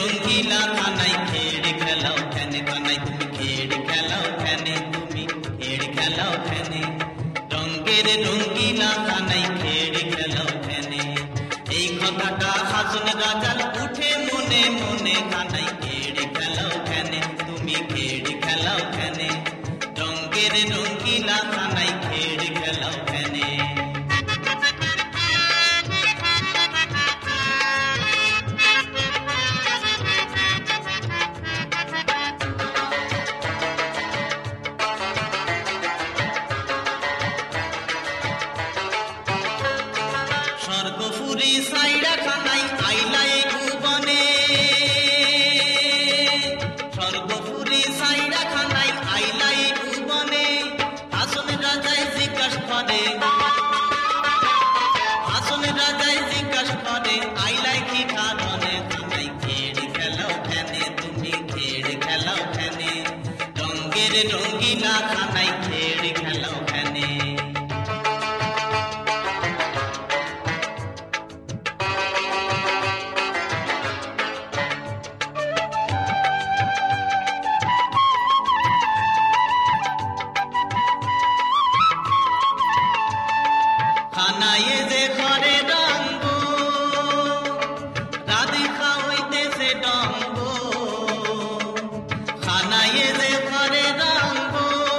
রঙ্গিলা খানাই খেড় খেলাও খেনে কানাই তুমি খেড় খেলাও খেনে তুমি খেড় খেলাও খেনে রঙ্গের রঙ্গিলা খানাই খেড় খেলাও খেনে এই কথাটা হাসন রাজার উঠে মনে মনে খানাই খেড় খেলাও খেনে তুমি খেড় খেলাও খেনে রঙ্গের রঙ্গিলা খানাই খেড় খেলাও খেনে স্বর্গপুরী সাইরা খানাই আইলাই ভুবনে স্বর্গপুরী সাইরা খানাই আইলাই ভুবনে হাসন রাজায় জিজ্ঞাস করে হাসন রাজায় জিজ্ঞাস করে আইলাই কি কারণে খানাই খেড় খেলাও খেনে তুমি খেড় খেলাও খেনে রঙ্গের রঙ্গিলা খানাই খেড় খেলাও খেনে খানায়ে যে ঘরে রঙ্গ রাধিকা হইতেছে ডঙ্গ খানায়ে যে ঘরে রঙ্গ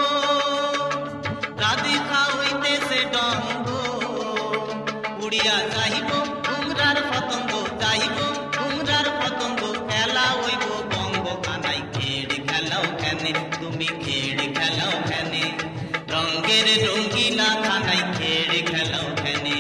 রাধিকা হইতেছে ডঙ্গ উড়িয়া যাইব ঘুমরার পতঙ্গ যাইব ঘুমরার পতঙ্গ খেলা হইব বঙ্গ খানাই খেড় খেলাও খেনে তুমি খেড় খেলাও খেনে রঙ্গের রঙ্গিলা খানাই খেড় খেলাও খেনে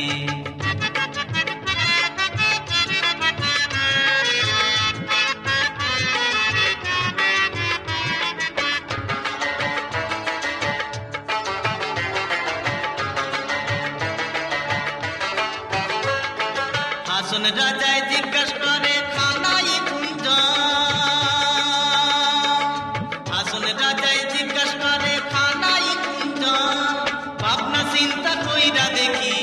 হাসন রাজায় জিজ্ঞাস করে খানাই কুঞ্জ হাসন রাজায় জিজ্ঞাস করে খানাই কুঞ্জ ভাবনা চিন্তা কইরা দেখি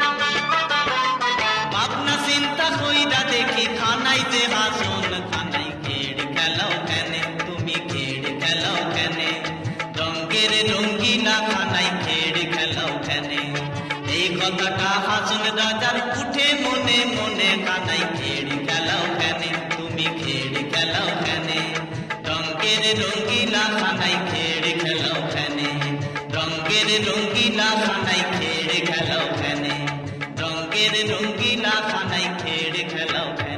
ভাবনা চিন্তা কইরা দেখি খানাই যে হাসন খানাই খেড় খেলাও খেনে তুমি খেড় খেলাও খেনে রঙ্গের রঙ্গিলা খানাই খেড় খেলাও খেনে এই কথাটা হাসন রাজার উঠে মনে মনে খানাই খেড় খেলাও খেনে তুমি খেড় খেলাও খেনে রঙ্গের রঙ্গিলা খানাই খেড় খেলাও খেনে রঙ্গের রঙ্গিলা খানাই খেড় খেলাও খেনে রঙ্গের রঙ্গিলা খানাই খেড় খেলাও খেনে।